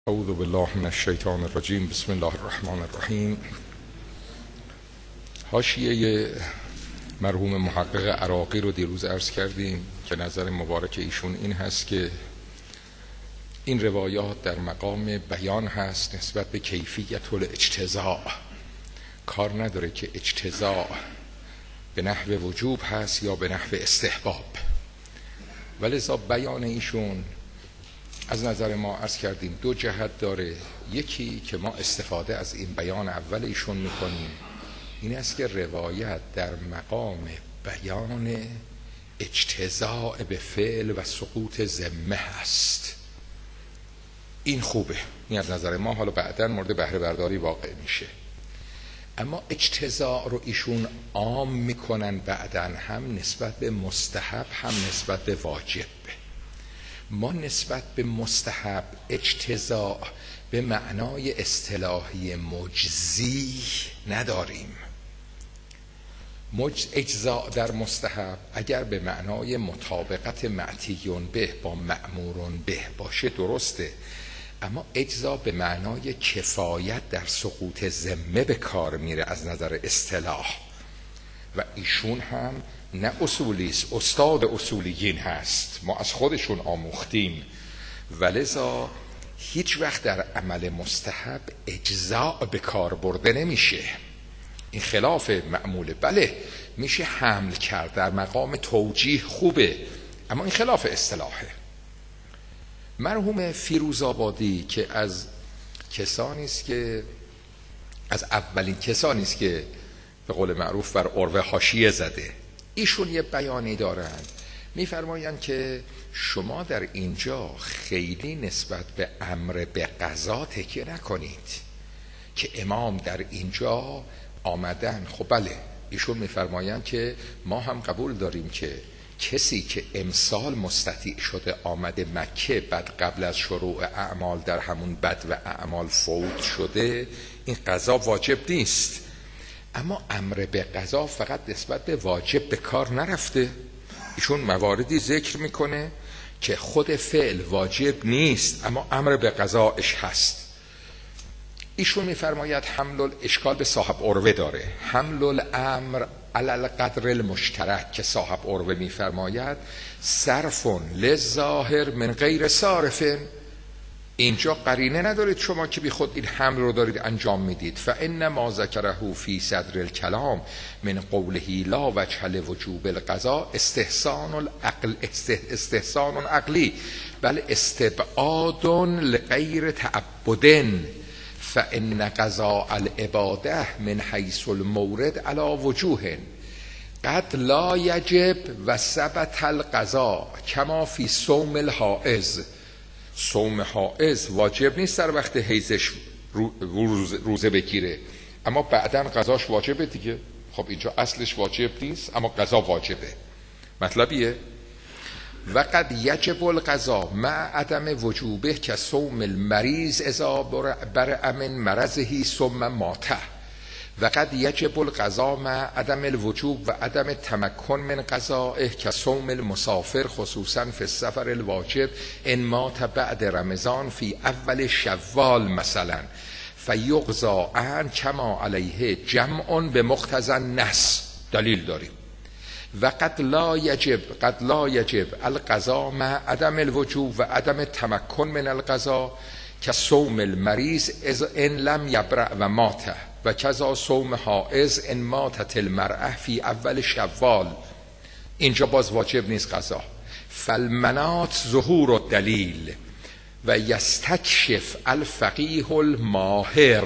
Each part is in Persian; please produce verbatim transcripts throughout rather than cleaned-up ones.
اعوذ بالله من الشیطان الرجیم. بسم الله الرحمن الرحیم. حاشیه مرحوم محقق عراقی رو دیروز عرض کردیم که نظر مبارک ایشون این هست که این روایات در مقام بیان هست نسبت به کیفیت الاجتزاء. کار نداره که اجتزاء به نحو وجوب هست یا به نحو استحباب، ولذا بیان ایشون از نظر ما عرض کردیم دو جهت داره. یکی که ما استفاده از این بیان اول ایشون میکنیم این است که روایت در مقام بیان اجتزاء به فعل و سقوط ذمه هست. این خوبه، این از نظر ما حالا بعداً مورد بهره برداری واقع میشه. اما اجتزاء رو ایشون عام میکنن بعداً هم نسبت به مستحب هم نسبت به واجب. ما نسبت به مستحب اجتزاء به معنای اصطلاحی مجزی نداریم. مج... اجزاء در مستحب اگر به معنای مطابقت معتیون به با مأمورون به باشه درسته، اما اجزاء به معنای کفایت در سقوط ذمه به کار میره از نظر اصطلاح. و ایشون هم نه اصولیست، استاد اصولیین هست، ما از خودشون آموختیم، ولذا هیچ وقت در عمل مستحب اجزاء به کار برده نمیشه. این خلاف معموله. بله میشه حمل کرد در مقام توجیه، خوبه، اما این خلاف اصطلاحه. مرحوم فیروزآبادی که از کسانی است که از اولین کسانی است که به قول معروف بر عروه حاشیه زده، ایشون یه بیانی دارن، میفرمایند که شما در اینجا خیلی نسبت به امر به قضا تکیه نکنید که امام در اینجا آمدن. خب بله، ایشون میفرمایند که ما هم قبول داریم که کسی که امسال مستطیع شده آمده مکه بعد قبل از شروع اعمال در همون بد و اعمال فوت شده، این قضا واجب نیست. اما امر به قضا فقط نسبت به واجب به کار نرفته. ایشون مواردی ذکر میکنه که خود فعل واجب نیست اما امر به قضاش هست. ایشون میفرماید حمل الاشکال به صاحب عروه داره، حمل الامر علی القدر المشترک که صاحب عروه میفرماید صرف للظاهر من غیر صارف. اینجا قرینه ندارید شما که بی خود این حمل رو دارید انجام میدید. فان ما ذکره فی صدر الکلام من قوله لا وجه لوجوب القضاء استحسان العقل استحسان عقلی بل استبعاد لغیر تعبد فان قضاء العباده من حیث المورد علی وجوه قد لا یجب و ثبت القضاء کما فی صوم الحائض. صوم حائض واجب نیست در وقت حیضش روزه بگیره، اما بعداً قضاش واجبه دیگه. خب اینجا اصلش واجب نیست اما قضا واجبه. مطلبیه و قد یجب القضاء مع عدم وجوبه که صوم المریض اذا برئ من مرضه ثم مات و قد یجب القضاء مع عدم الوجوب و عدم تمکن من قضائه که صوم المسافر خصوصا فی السفر الواجب ان مات بعد رمضان فی اول شوال مثلا فیقضى عنه کما علیه جمع به مقتضی النص. دلیل داریم. و قد لا یجب قد لا یجب القضاء مع عدم الوجوب و عدم تمکن من القضاء که صوم المریض ان لم یبرأ و مات و کذا صوم حائض ان ماتت المرأة فی اول شوال. اینجا باز واجب نیست قضا. فالمنات ظهور الدلیل و یستکشف الفقیه الماهر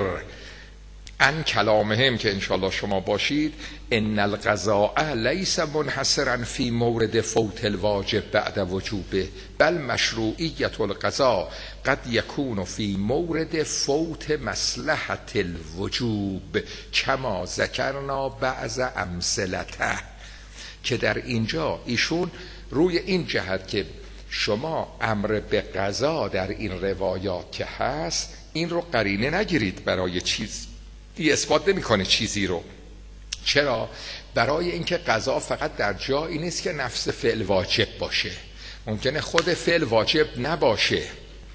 ان کلامهم که انشاءالله شما باشید ان القضاء لیس منحصرا فی مورد فوت الواجب بعد وجوبه بل مشروعیت القضاء قد یکون فی مورد فوت مصلحت الوجوب کما ذکرنا بعض امثلته. که در اینجا ایشون روی این جهت که شما امر به قضا در این روایات که هست این رو قرینه نگیرید برای چیز این اثبات نمیکنه چیزی رو. چرا؟ برای اینکه قضا فقط در جایی نیست که نفس فعل واجب باشه، ممکنه خود فعل واجب نباشه.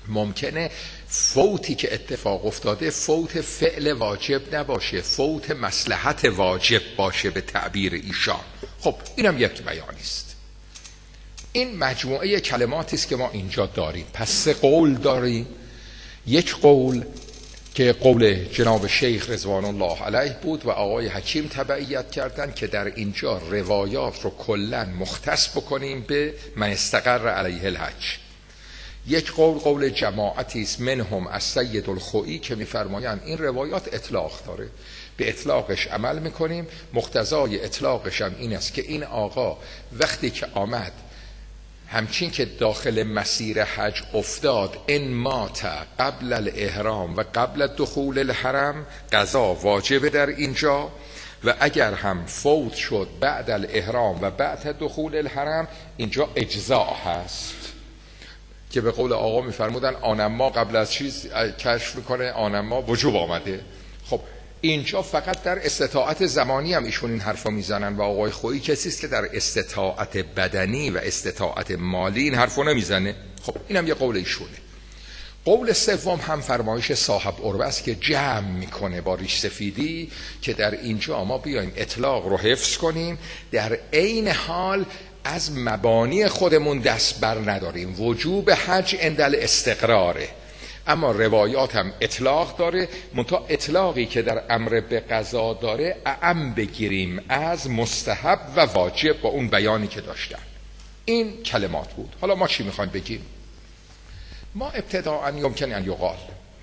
ممکنه فوتی که اتفاق افتاده فوت فعل واجب نباشه، فوت مصلحت واجب باشه به تعبیر ایشان. خب اینم یک بیانی است. این مجموعه کلماتی است که ما اینجا داریم. پس سه قول داریم. یک قول که قول جناب شیخ رضوان الله علیه بود و آقای حکیم تبعیت کردن که در اینجا روایات رو کلاً مختص بکنیم به من استقر علیه الحج. یک قول قول جماعتی است منهم از سید الخوئی که میفرمایند این روایات اطلاق داره، به اطلاقش عمل میکنیم. مقتضای اطلاقش هم این است که این آقا وقتی که آمد همچین که داخل مسیر حج افتاد ان مات قبل الاحرام و قبل دخول الحرم قضا واجبه در اینجا، و اگر هم فوت شد بعد الاحرام و بعد دخول الحرم اینجا اجزاء هست که به قول آقا میفرمودن آنما قبل از چیز کشف میکنه آنما وجوب آمده. خب اینجا فقط در استطاعت زمانی هم ایشون این حرفا میزنن و آقای خویی کسی است که در استطاعت بدنی و استطاعت مالی این حرفو نمیزنه. خب اینم یه قول ایشونه. قول سوم هم فرمایش صاحب عروه است که جمع میکنه با ریش سفیدی که در اینجا ما بیایم اطلاق رو حفظ کنیم، در عین حال از مبانی خودمون دست بر نداریم. وجوب حج عند الاستقراره، اما روایات هم اطلاق داره، منتها اطلاقی که در امر به قضا داره اعم بگیریم از مستحب و واجب با اون بیانی که داشتن. این کلمات بود. حالا ما چی میخوایم بگیم؟ ما ابتداء یمکن ان یقال،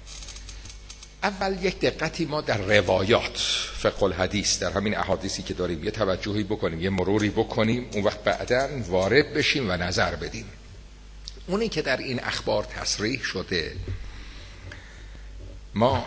اول یک دقتی ما در روایات فقه الحدیث در همین احادیثی که داریم یه توجهی بکنیم، یه مروری بکنیم، اون وقت بعداً وارد بشیم و نظر بدیم. اونی که در این اخبار تصریح شده ما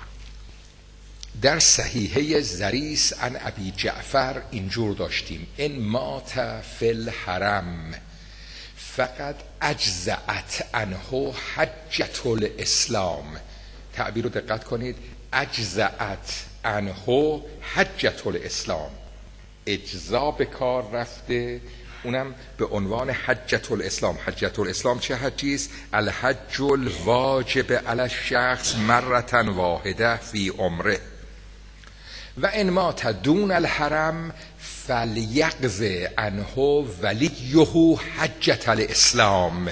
در صحیحه زریس عن ابی جعفر اینجور داشتیم ان مات فی الحرم فقط اجزأت عنه حجة الاسلام. تعبیر رو دقت کنید، اجزأت عنه حجة الاسلام، اجزا به کار رفته، اونم به عنوان حجة الاسلام. حجة الاسلام چه حجی است؟ الحج الواجب علی الشخص مرة واحده فی عمره و ان مات دون الحرم فلیقض عنه ولیه حجة الاسلام.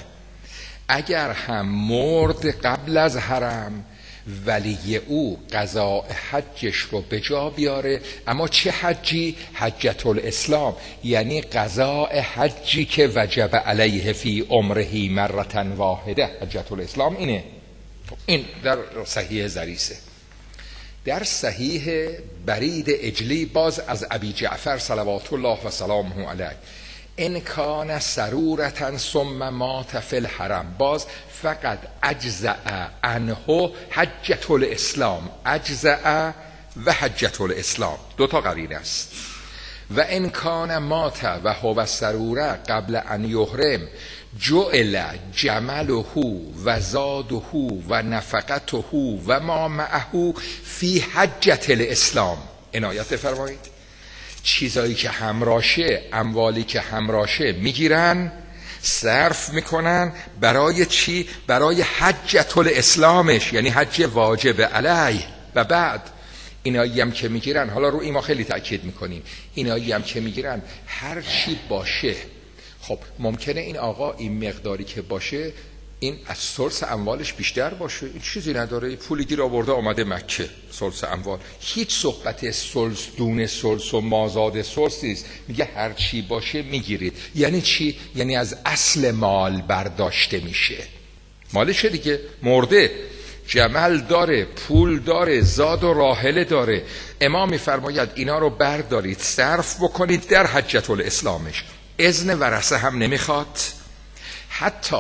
اگر هم مرد قبل از حرم ولی او قضاء حجش رو به جا بیاره، اما چه حجی؟ حجة الاسلام، یعنی قضاء حجی که وجب علیه فی عمره مرة واحده. حجة الاسلام اینه. این در صحیح زریسه. در صحیح برید اجلی باز از ابی جعفر صلوات الله و سلامه علیه ان کان سرورة ثم مات فی الحرم، باز فقط اجزأ عنه حجة الاسلام، اجزأ و حجة الاسلام دو تا قرینه است. و ان کان مات و هو سروره قبل ان یحرم جعل جمله و زاده و نفقته و ما معه فی حجة الاسلام. عنایت فرمایید، چیزایی که همراشه، اموالی که همراشه میگیرن صرف میکنن برای چی؟ برای حجة الاسلامش، یعنی حج واجب علیه. و بعد اینایی هم که میگیرن، حالا رو این ما خیلی تأکید میکنیم، اینایی هم که میگیرن هر چی باشه. خب ممکنه این آقا این مقداری که باشه این از ثلث اموالش بیشتر باشه، این چیزی نداره، پولی گیر آورده آمده مکه، ثلث اموال. هیچ صحبت ثلث دون ثلث و مازاد ثلث نیست، میگه هر چی باشه میگیرید. یعنی چی؟ یعنی از اصل مال برداشته میشه. مالشه دیگه، مرده، جمل داره، پول داره، زاد و راحله داره. امام میفرماید اینا رو بردارید صرف بکنید در حجة الاسلامش. اذن ورثه هم نمیخواد. حتی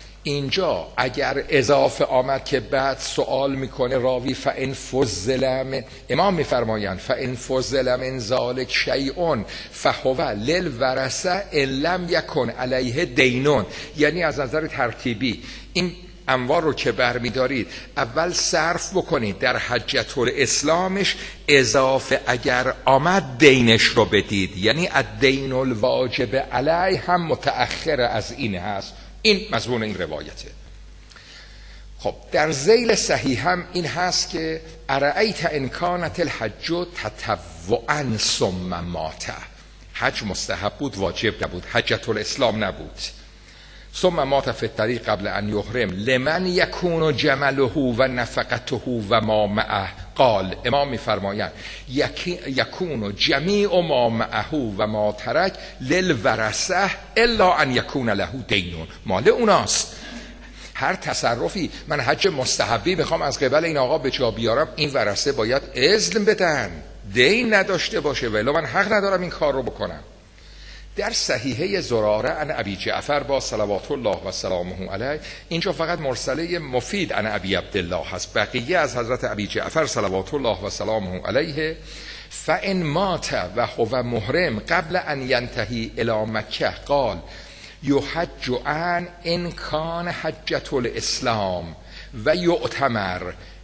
اینجا اگر اضافه آمد که بعد سوال میکنه راوی فان فضل من، امام میفرمایند فان فضل من ذلک شیء فهو للورثه ان لم یکن علیه دینون. یعنی از نظر ترتیبی این اموال رو که برمیدارید اول صرف بکنید در حجة الاسلامش، اضافه اگر آمد دینش رو بدید. یعنی الدین الواجب علیه هم متأخر از این هست. این مضمون این روایته. خب در ذیل صحیح هم این هست که ارأیت ان کانت الحج تطوعا ثم مات، حج مستحب بود واجب نبود، حجة الاسلام نبود. ثم مات فی الطریق قبل ان یحرم لمن یکون جمله و نفقته و ما معه. قال امام میفرمایند یکون جمیع ما معه و ما ترک للورثه الا ان یکون له دین، مال اوناست. هر تصرفی من حج مستحبی میخوام از قبل این آقا به جا بیارم، این ورثه باید اذن بدن، دین نداشته باشه، ولی من حق ندارم این کار رو بکنم. در صحیحه زراره عن ابی جعفر با صلوات الله و سلامه علیه، اینجا فقط مرسله مفید عن ابی عبدالله هست، بقیه از حضرت ابی جعفر صلوات الله و سلامه علیه. فان مات و هو محرم قبل ان ینتهی الی مکه قال یحج عن ان کان حجة الاسلام و یعتمر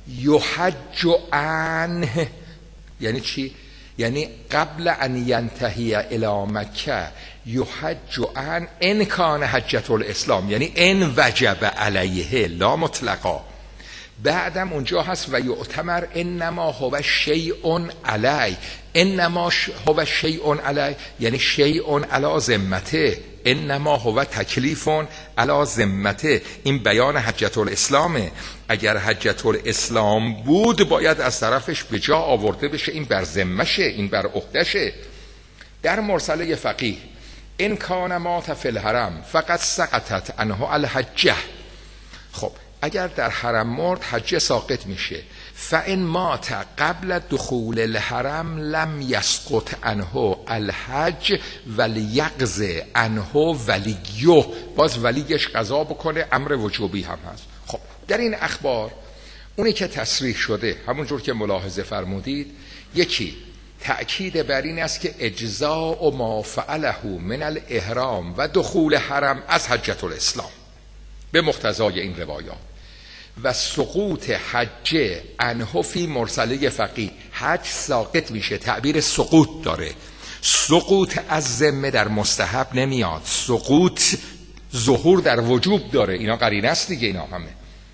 یحج عن. یعنی چی؟ یعنی قبل ان ینتهی الی مکه یحج عن ان کان حجة الاسلام، یعنی ان وجب علیه لا مطلقا. بعدم اونجا هست و یعتمر انما هو شیء علی، انما هو شیء علی یعنی شیء علی ذمته، انما هو تکلیف علی ذمته. این بیان حجة الاسلامه. اگر حجة الاسلام بود باید از طرفش به جا آورده بشه، این بر ذمشه، این بر عهدشه. در مرسله فقیه ان کان مات فی الحرم فقط سقطت عنه الحجه. خب اگر در حرم مرد حجه ساقط میشه. فان مات قبل دخول الحرم لم یسقط عنه الحج ولیقضی عنه ولیه، باز ولیش قضا بکنه، امر وجوبی هم هست. خب در این اخبار اونی که تصریح شده همونجور که ملاحظه فرمودید، یکی تأکید بر این است که اجزاء ما فعله من الاحرام و دخول حرم از حجة الاسلام به مقتضای این روایات، و سقوط حج عنه فی مرسله فقیه، حج ساقط میشه، تعبیر سقوط داره. سقوط از ذمه در مستحب نمیاد، سقوط ظهور در وجوب داره. اینا قرینه است دیگه، اینا همه.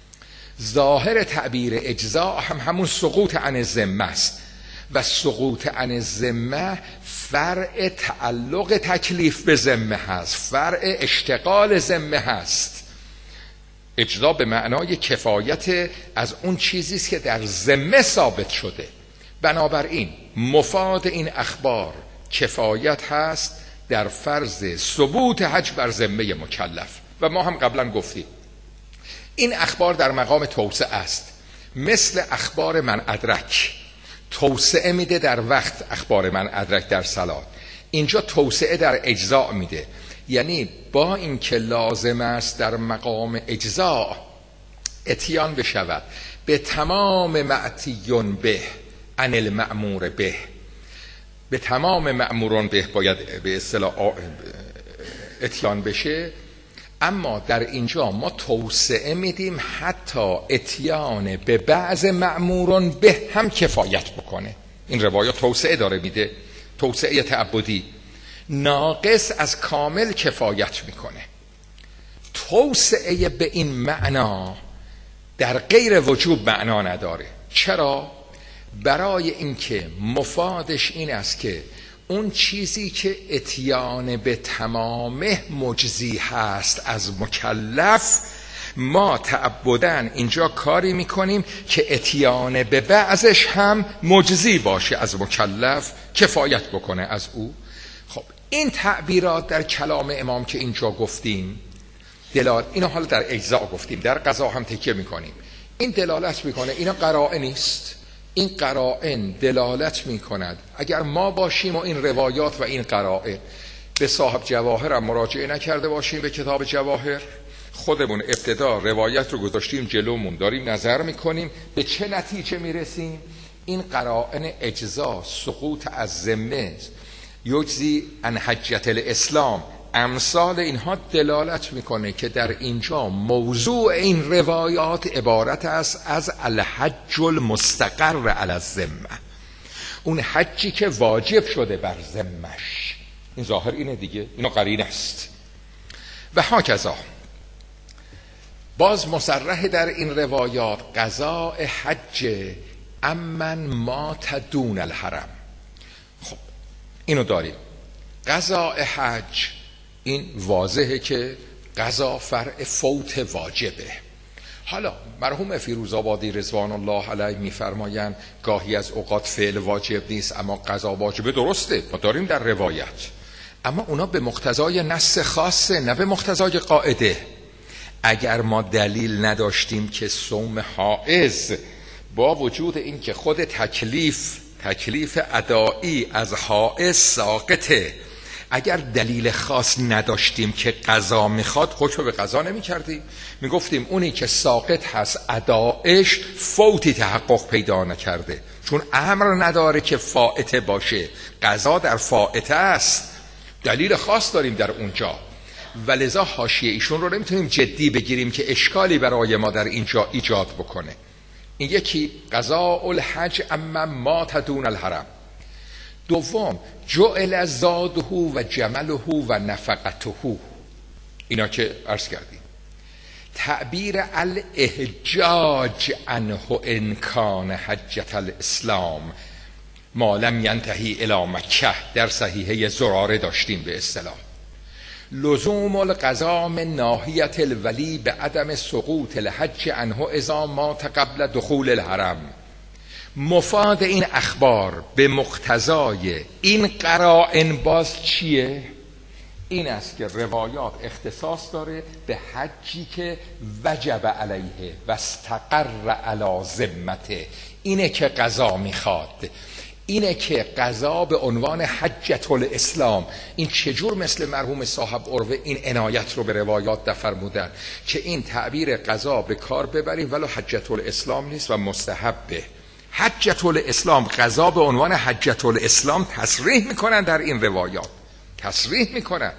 ظاهر تعبیر اجزاء هم همون سقوط عن الذمه است و سقوط عن الذمه فرع تعلق تکلیف به ذمه هست، فرع اشتغال ذمه هست. اجزا به معنای کفایت از اون چیزی است که در ذمه ثابت شده. بنابراین مفاد این اخبار کفایت هست در فرض ثبوت حج بر ذمه مکلف. و ما هم قبلا گفتیم این اخبار در مقام توسعه است، مثل اخبار من ادرک توسعه میده در وقت، اخبار من ادرک در صلات اینجا توسعه در اجزاء میده. یعنی با اینکه لازم است در مقام اجزاء اتیان بشود به تمام معتیون به عن المأمور به، به تمام مأمورون به باید به اصطلاح اتیان بشه، اما در اینجا ما توسعه میدیم حتی اتیان به بعض مأمورون به هم کفایت بکنه. این روایات توسعه داره میده، توسعه تعبدی. ناقص از کامل کفایت میکنه. توسعه به این معنا در غیر وجوب معنا نداره. چرا؟ برای اینکه مفادش این است که اون چیزی که اتیان به تمامه مجزی هست از مکلف، ما تعبدن اینجا کاری میکنیم که اتیان به بعضش هم مجزی باشه از مکلف، کفایت بکنه از او. خب این تعبیرات در کلام امام که اینجا گفتیم دلالت، اینو حالا در اجزاء گفتیم، در قضا هم تکیه میکنیم، این دلالت میکنه اینا قرائن نیست. این قرائن دلالت میکند اگر ما باشیم و این روایات و این قرائن به صاحب جواهر هم مراجعه نکرده باشیم، به کتاب جواهر خودمون ابتدا روایت رو گذاشتیم جلومون، داریم نظر میکنیم به چه نتیجه میرسیم؟ این قرائن اجزا، سقوط از ذمه، یجزی عن حجة الاسلام، امثال اینها دلالت میکنه که در اینجا موضوع این روایات عبارت است از الحج المستقر علی الذمه، اون حجی که واجب شده بر ذمش. این ظاهر اینه دیگه، اینو قرینه است. و هاکذا باز مصرح در این روایات قضاء حج امن مات دون الحرم. خب اینو داریم، قضاء حج این واضحه که قضا فرع فوت واجبه. حالا مرحوم فیروزآبادی رضوان الله علیه میفرمایند گاهی از اوقات فعل واجب نیست اما قضا واجبه. درسته، ما داریم در روایت، اما اونا به مقتضای نص خاصه، نه به مقتضای قاعده. اگر ما دلیل نداشتیم که صوم حائض با وجود این که خود تکلیف تکلیف ادایی از حائض ساقطه، اگر دلیل خاص نداشتیم که قضا میخواد، حکم به قضا نمی کردیم. می گفتیم اونی که ساقط هست ادایش فوتی تحقق پیدا نکرده، چون امر نداره که فائته باشه، قضا در فائته است، دلیل خاص داریم در اونجا. ولذا حاشیه ایشون رو نمیتونیم جدی بگیریم که اشکالی برای ما در اینجا ایجاد بکنه. این یکی قضاء الحج اما مات دون الحرم. دوم جعل زاده و جمله و نفقته، اینا که عرض کردیم. تعبیر الاحجاج عنه انکان حجة الاسلام ما لم ینتهی الی مکه در صحیحه زراره داشتیم به اصطلاح. لزوم القضا من ناحیة الولی به عدم سقوط الحج عنه اذا مات قبل دخول الحرم. مفاد این اخبار به مقتضای این قرائن باز چیه؟ این است که روایات اختصاص داره به حجی که وجب علیه و استقر علی ذمته. اینه که قضا میخواد، اینه که قضا به عنوان حجة الاسلام. این چجور مثل مرحوم صاحب عروه این عنایت رو به روایات در فرمودن که این تعبیر قضا به کار ببریم ولو حجة الاسلام نیست و مستحبه. حجة الاسلام، قضا به عنوان حجة الاسلام تصریح میکنن در این روایات، تصریح میکنن.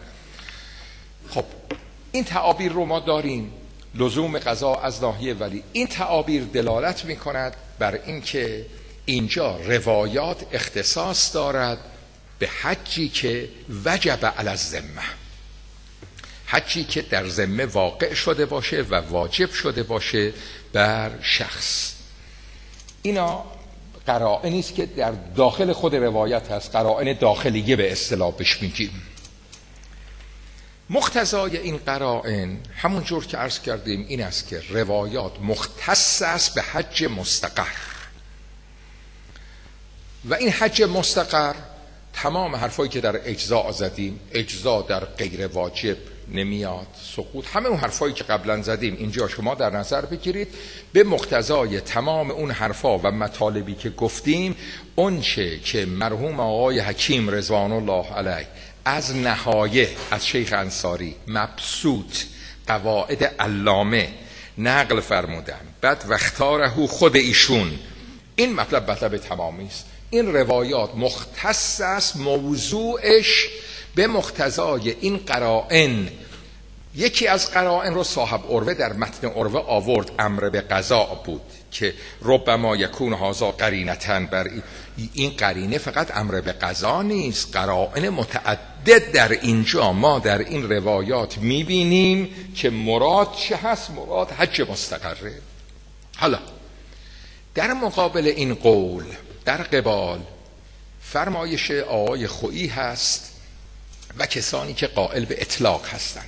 خب این تعابیر رو ما داریم، لزوم قضا از ناحیه ولی. این تعابیر دلالت میکند بر این که اینجا روایات اختصاص دارد به حجی که وجب علی الذمه، حجی که در ذمه واقع شده باشه و واجب شده باشه بر شخص. اینا قرائنی است که در داخل خود روایت هست، قرائن داخلیه به اصطلاح بهش میگیم. مقتضای این قرائن همون جور که عرض کردیم این است که روایات مختص است به حج مستقر و این حج مستقر تمام حرفایی که در اجزا زدیم، اجزا در غیر واجب نمیاد، سقوط، همه اون حرفایی که قبلا زدیم اینجا شما در نظر بگیرید. به مقتضای تمام اون حرفا و مطالبی که گفتیم، اون چه که مرحوم آقای حکیم رضوان الله علیه از نهایه از شیخ انصاری مبسوط قواعد علامه نقل فرمودن، بعد وختاره خود ایشون، این مطلب مطلب تمامی است. این روایات مختص است، موضوعش به مقتضای این قرائن. یکی از قرائن رو صاحب عروه در متن عروه آورد، امر به قضا بود که ربما یکون هذا قرینتن بر این قرینه فقط امر به قضا نیست، قرائن متعدد در اینجا ما در این روایات میبینیم که مراد چه هست؟ مراد حج مستقره. حالا در مقابل این قول، در قبال فرمایش آقای خویی هست و کسانی که قائل به اطلاق هستند.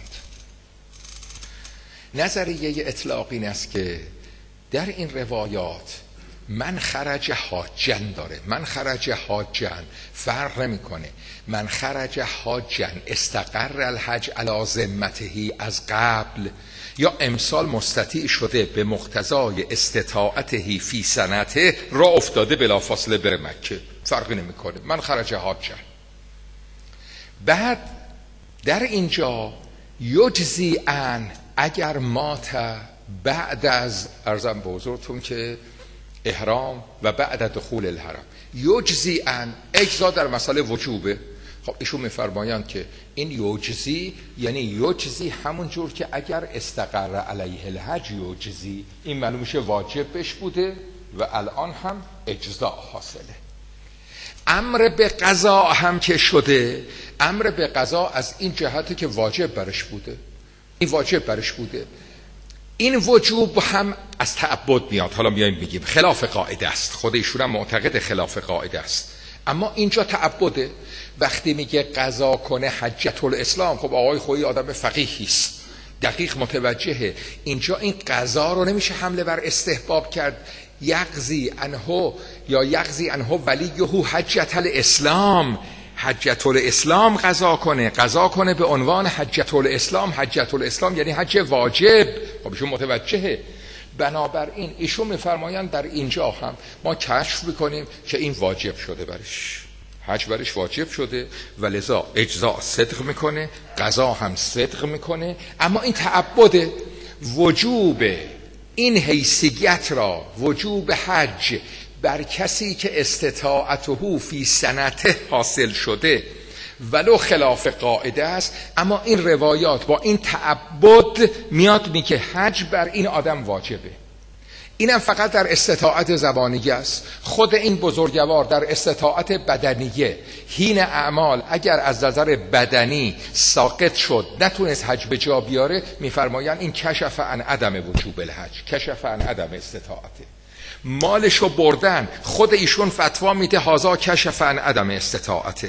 نظریه اطلاق این است که در این روایات من خرج حاجن داره، من خرج حاجن فرق نمیکنه، من خرج حاجن استقر الحج علی ذمته از قبل یا امسال مستطیع شده به مقتضای استطاعته فی سنته را افتاده بلافاصله بره مکه، فرقی نمیکنه، من خرج حاجن. بعد در اینجا یجزی ان اگر مات بعد از ارزم به حضورتون که احرام و بعد دخول الحرم، یجزی ان اجزا در مسئله وجوبه. خب ایشون میفرمایند که این یجزی یعنی یجزی همون جور که اگر استقر علیه الحج یجزی، این معلوم میشه واجب بش بوده و الان هم اجزا حاصله. امر به قضا هم که شده، امر به قضا از این جهته که واجب برش بوده، این واجب برش بوده. این وجوب هم از تعبد میاد. حالا میایم میگیم خلاف قاعده است، خود ایشون هم معتقد خلاف قاعده است، اما اینجا تعبده. وقتی میگه قضا کنه حجت الاسلام، خب آقای خویی آدم فقیهی است، دقیق متوجهه اینجا این قضا رو نمیشه حمله بر استحباب کرد. یقضی عنه یا یقضی عنه ولیه حجت الاسلام، حجت الاسلام قضا کنه، قضا کنه به عنوان حجت الاسلام. حجت الاسلام یعنی حج واجب. خب ایشون متوجهه. بنابراین ایشون میفرمایند در اینجا هم ما کشف میکنیم که این واجب شده برش، حج برش واجب شده و لذا اجزاء صدق میکنه، قضا هم صدق میکنه. اما این تعبد وجوب این حیثیت را، وجوب حج بر کسی که استطاعته فی سنته حاصل شده ولو خلاف قاعده است، اما این روایات با این تعبد میاد میگه حج بر این آدم واجبه. اینم فقط در استطاعت زبانیه است. خود این بزرگوار در استطاعت بدنیه حین اعمال اگر از نظر بدنی ساقط شد، نتونست حج به جا بیاره، میفرمایند این کشف عن عدم وجوب الحج، کشف عن عدم استطاعته. مالشو بردن، خود ایشون فتوا میده هازا کشف عن عدم استطاعته.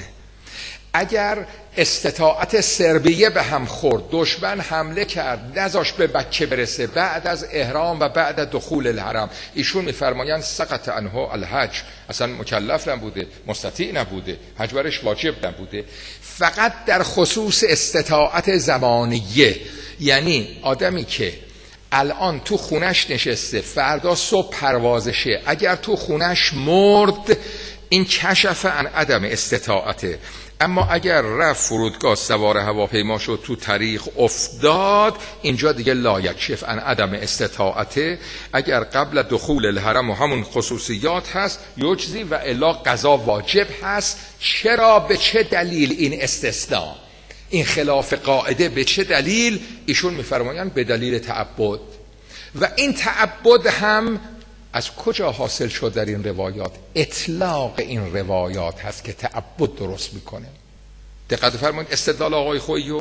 اگر استطاعت سربیه به هم خورد، دشمن حمله کرد، نذاش به مکه برسه بعد از احرام و بعد از دخول الحرم، ایشون میفرمایند سقط عنه الحج، اصلا مکلف نبوده، مستطیع نبوده، حج برش واجب نبوده. فقط در خصوص استطاعت زمانیه، یعنی آدمی که الان تو خونش نشسته، فردا صبح پروازشه، اگر تو خونش مرد، این کشف عن عدم استطاعته. اما اگر رفت فرودگاه، سوار هواپیما شد، تو طریق افتاد، اینجا دیگه لا یکشف عن عدم استطاعته. اگر قبل دخول الحرم و همون خصوصیات هست یجزی و الا قضا واجب هست. چرا؟ به چه دلیل این استثناء، این خلاف قاعده به چه دلیل؟ ایشون میفرمایند به دلیل تعبد. و این تعبد هم از کجا حاصل شد در این روایات؟ اطلاق این روایات هست که تعبد درست میکنه. دقت فرمایید استدلال آقای خویی،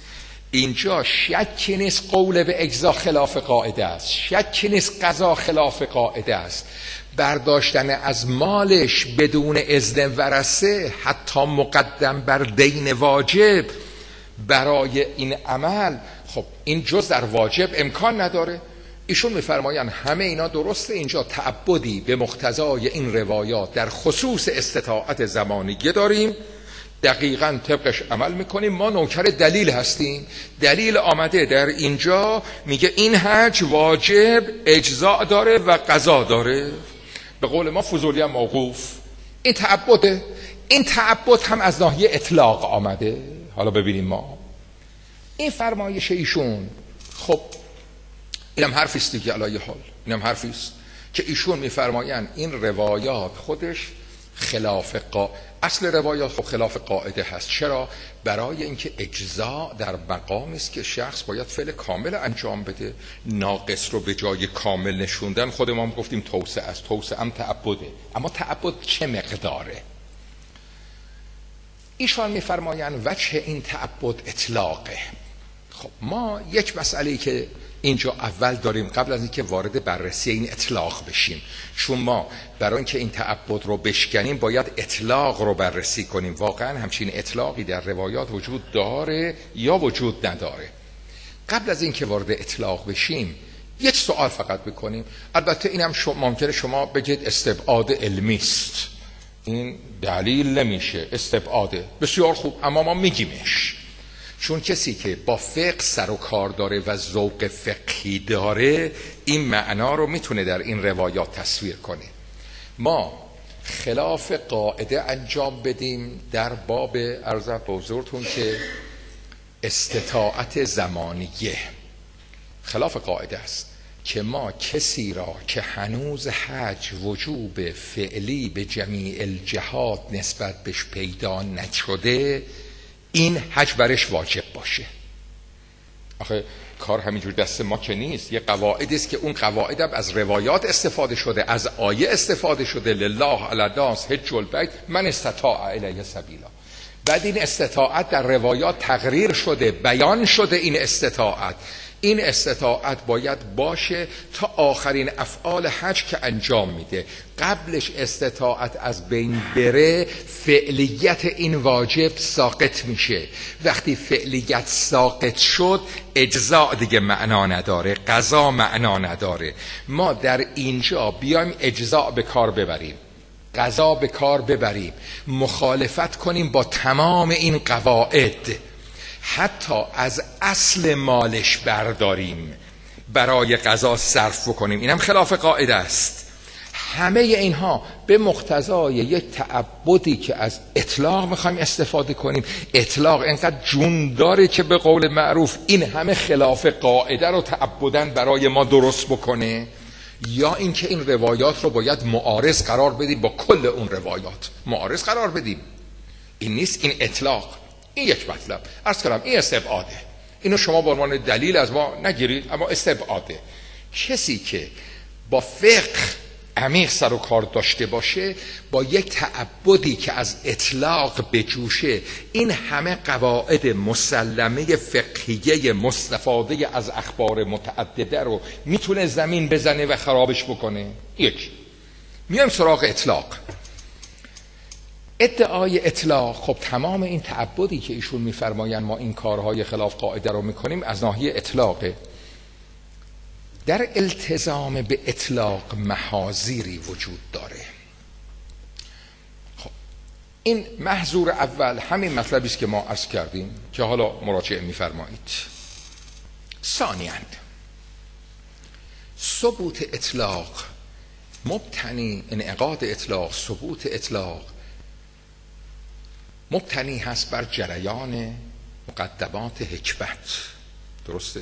اینجا شکی نیست قول به اجزا خلاف قاعده است، شکی نیست قضا خلاف قاعده است. برداشتن از مالش بدون اذن ورثه، حتی مقدم بر دین واجب برای این عمل، خب این جز در واجب امکان نداره. ایشون میفرمایند همه اینا درسته، اینجا تعبدی به مقتضای این روایات در خصوص استطاعت زمانیه داریم، دقیقاً طبقش عمل میکنیم، ما نوکر دلیل هستیم. دلیل آمده در اینجا میگه این حج واجب، اجزاء داره و قضا داره، به قول ما فضولی هم موقوف. این تعبده. این تعبد هم از ناحیه اطلاق آمده. حالا ببینیم ما این فرمایش ایشون، خب اینم حرفی است دیگه، علی حال اینم حرفی است که ایشون میفرمایند این روایات خودش خلاف قا... اصل روایات خب خلاف قاعده هست. چرا؟ برای اینکه اجزاء در مقامی است که شخص باید فعل کامل انجام بده، ناقص رو به جای کامل نشوندن خود ما هم گفتیم توسعه است، توسعه هم تعبده. اما تعبد چه مقداره؟ ایشان میفرمایند وجه این تعبد اطلاقه. خب ما یک مسئله‌ای که اینجا اول داریم قبل از اینکه وارد بررسی این اطلاق بشیم، چون ما برای اینکه این تعبد رو بشکنیم باید اطلاق رو بررسی کنیم، واقعا همچین اطلاقی در روایات وجود داره یا وجود نداره. قبل از اینکه وارد اطلاق بشیم یک سوال فقط بکنیم. البته اینم شما ممکنه شما بگید استبعاد علمی است، این دلیل نمیشه، استبعاده، بسیار خوب، اما ما میگیمش، چون کسی که با فقه سر و کار داره و ذوق فقهی داره این معنا رو میتونه در این روایات تصویر کنه. ما خلاف قاعده انجام بدیم در باب عرض به حضورتون که استطاعت زمانیه، خلاف قاعده است که ما کسی را که هنوز حج وجوب فعلی به جمیع الجهات نسبت بهش پیدا نشده، این حج برش واجب باشه. آخه کار همینجور دست ما که نیست، یه قواعدی است که اون قواعد هم از روایات استفاده شده، از آیه استفاده شده، لله علی الناس حج البیت من استطاع الیه سبیلا. بعد این استطاعت در روایات تقریر شده، بیان شده این استطاعت این استطاعت باید باشه تا آخرین افعال حج که انجام میده. قبلش استطاعت از بین بره فعلیت این واجب ساقط میشه. وقتی فعلیت ساقط شد اجزاء دیگه معنا نداره، قضا معنا نداره. ما در اینجا بیایم اجزاء به کار ببریم، قضا به کار ببریم، مخالفت کنیم با تمام این قواعد، حتی از اصل مالش برداریم برای قضا صرف بکنیم. اینم خلاف قاعده است. همه اینها به مقتضای یک تعبدی که از اطلاق میخوایم استفاده کنیم. اطلاق اینقدر جون داره که به قول معروف این همه خلاف قاعده رو تعبدن برای ما درست بکنه، یا اینکه این روایات رو باید معارض قرار بدیم با کل اون روایات، معارض قرار بدیم. این نیست، این اطلاق. این یک مطلب. عرض کردم این استبعاده، اینو شما به عنوان دلیل از ما نگیرید، اما استبعاده. کسی که با فقه عمیق سر و کار داشته باشه، با یک تعبدی که از اطلاق بجوشه، این همه قواعد مسلمه فقهیه مستفاده از اخبار متعدده رو میتونه زمین بزنه و خرابش بکنه. یک. میایم سراغ اطلاق. ادعای اطلاق، خب تمام این تعبدی که ایشون میفرماین ما این کارهای خلاف قاعده رو میکنیم از ناحیه اطلاقه. در التزام به اطلاق محاذیری وجود داره. خب این محظور اول همین مطلبی است که ما عرض کردیم که حالا مراجعه میفرمایید. ثانیاً ثبوت اطلاق مبتنی، انعقاد اطلاق، ثبوت اطلاق مبتنی هست بر جریان مقدمات حکمت. درسته؟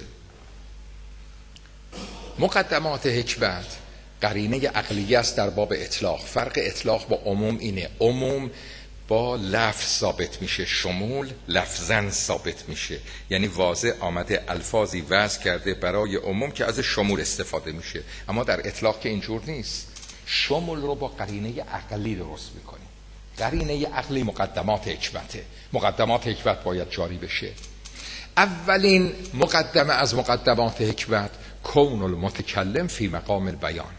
مقدمات حکمت قرینه عقلیه است در باب اطلاق. فرق اطلاق با عموم اینه، عموم با لفظ ثابت میشه، شمول لفظاً ثابت میشه. یعنی واضح آمده الفاظی وضع کرده برای عموم که از شمول استفاده میشه، اما در اطلاق که اینجور نیست. شمول رو با قرینه عقلی درست میکنیم. قرینه عقلی مقدمات حکمته. مقدمات حکمت باید جاری بشه. اولین مقدمه از مقدمات حکمت کون المتکلم فی مقام البیان.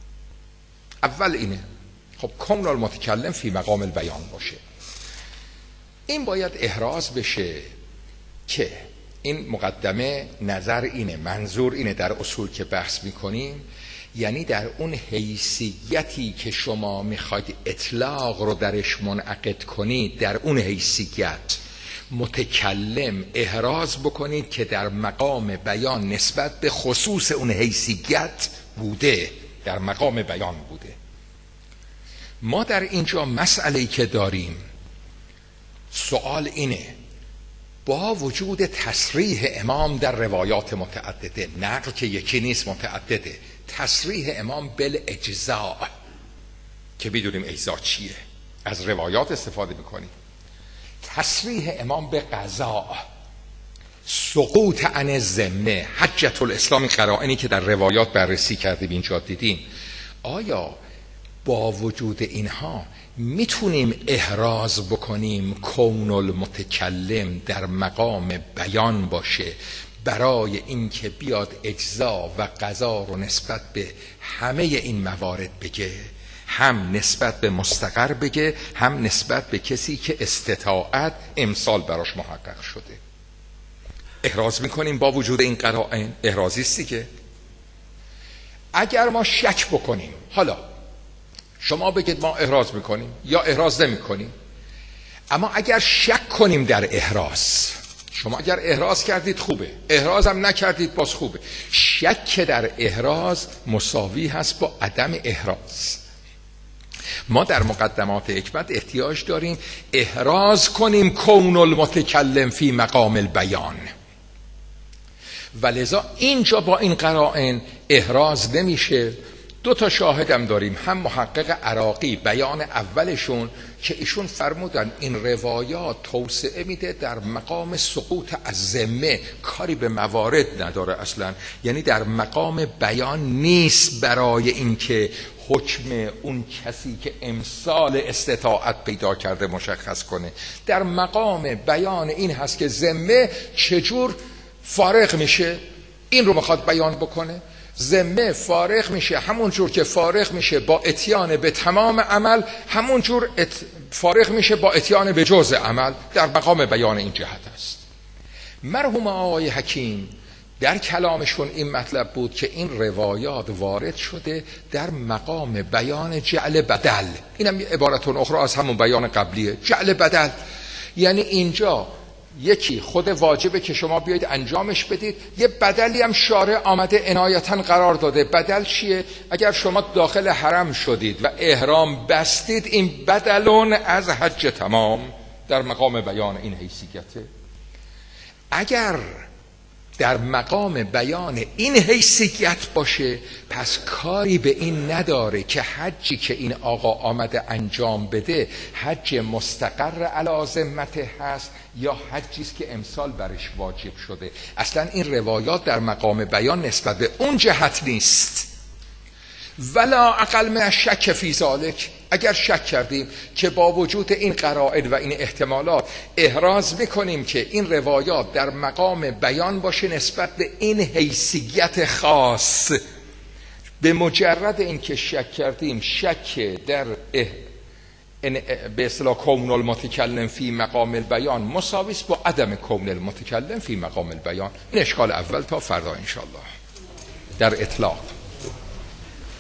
اول اینه. خب کون المتکلم فی مقام البیان باشه. این باید احراز بشه که این مقدمه نظر اینه، منظور اینه در اصول که بحث میکنیم، یعنی در اون حیثیتی که شما میخواید اطلاق رو درش منعقد کنید، در اون حیثیت متکلم احراز بکنید که در مقام بیان نسبت به خصوص اون حیثیت بوده، در مقام بیان بوده. ما در اینجا مسئله‌ای که داریم، سوال اینه، با وجود تصریح امام در روایات متعدده، نقل که یکی نیست متعدده، تصریح امام بل اجزاء که بدونیم اجزاء چیه، از روایات استفاده میکنیم. تصریح امام به قضا، سقوط عن ذمه، حجت الاسلام، قرائنی که در روایات بررسی کردیم اینجا دیدیم. آیا با وجود اینها میتونیم احراز بکنیم کون المتکلم در مقام بیان باشه برای اینکه بیاد اجزا و قضا رو نسبت به همه این موارد بگه، هم نسبت به مستقر بگه، هم نسبت به کسی که استطاعت امسال براش محقق شده؟ احراز میکنیم با وجود این قرائن؟ احرازیستی که اگر ما شک بکنیم، حالا شما بگید ما احراز میکنیم یا احراز نمیکنیم، اما اگر شک کنیم در احراز، شما اگر احراز کردید خوبه، احراز هم نکردید باز خوبه. شک در احراز مساوی هست با عدم احراز. ما در مقدمات حکمت احتیاج داریم احراز کنیم کون المتکلم فی مقام البیان، ولذا اینجا با این قرائن احراز نمیشه. دو تا شاهدم داریم، هم محقق عراقی بیان اولشون که ایشون فرمودن این روایات توسعه میده در مقام سقوط از ذمه، کاری به موارد نداره اصلا، یعنی در مقام بیان نیست برای اینکه حکم اون کسی که امسال استطاعت پیدا کرده مشخص کنه. در مقام بیان این هست که ذمه چجور فارغ میشه، این رو میخواد بیان بکنه. ذمه فارغ میشه، همون جور که فارغ میشه با اتیان به تمام عمل، همون جور ات... فارغ میشه با اتیان به جزء عمل. در مقام بیان این جهت است. مرحوم آقای حکیم در کلامشون این مطلب بود که این روایات وارد شده در مقام بیان جعل بدل. اینم عبارتون اخرى از همون بیان قبلیه. جعل بدل یعنی اینجا یکی خود واجبه که شما بیایید انجامش بدید، یه بدلی هم شارع آمده عنایتاً قرار داده. بدل چیه؟ اگر شما داخل حرم شدید و احرام بستید، این بدلون از حج تمام، در مقام بیان این حیثیته. اگر در مقام بیان این حیثیت باشه، پس کاری به این نداره که حجی که این آقا آمده انجام بده حج مستقر علی ذمته هست یا حجی است که امسال برش واجب شده. اصلا این روایات در مقام بیان نسبت به اون جهت نیست. ولا اقل من الشک فی ذلک. اگر شک کردیم که با وجود این قرائن و این احتمالات احراز میکنیم که این روایات در مقام بیان باشه نسبت به این حیثیت خاص، به مجرد این که شک کردیم، شک در اه... به اصطلاح کون المتکلم فی مقام البیان مساوی است با عدم کون المتکلم فی مقام البیان. این اشکال اول تا فردا انشاءالله در اطلاق.